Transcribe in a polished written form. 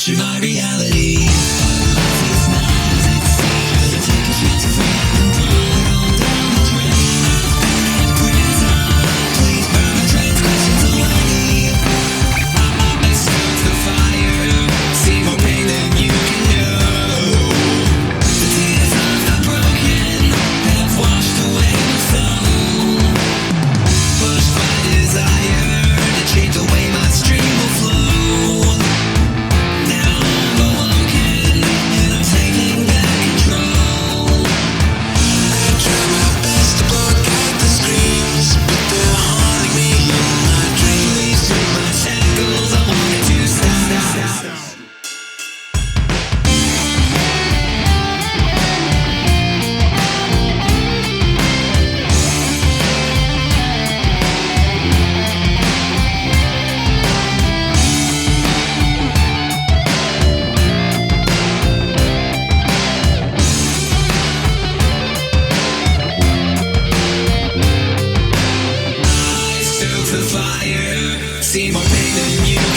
capture my reality. Life is not as it seems. So take a chance, friend, and throw it all down the drain. And prison, please burn my transgressions away. I stoke the fire, see more pain than you can know. The tears of the broken have washed away my soul. Pushed by desire to change the way my stream will flow. Now I'm awoken and I'm taking back control. I try my best to block the screams, but they're haunting me in my dreams. Through my shackles, I wanted to stop. I stoke the fire, see more pain than you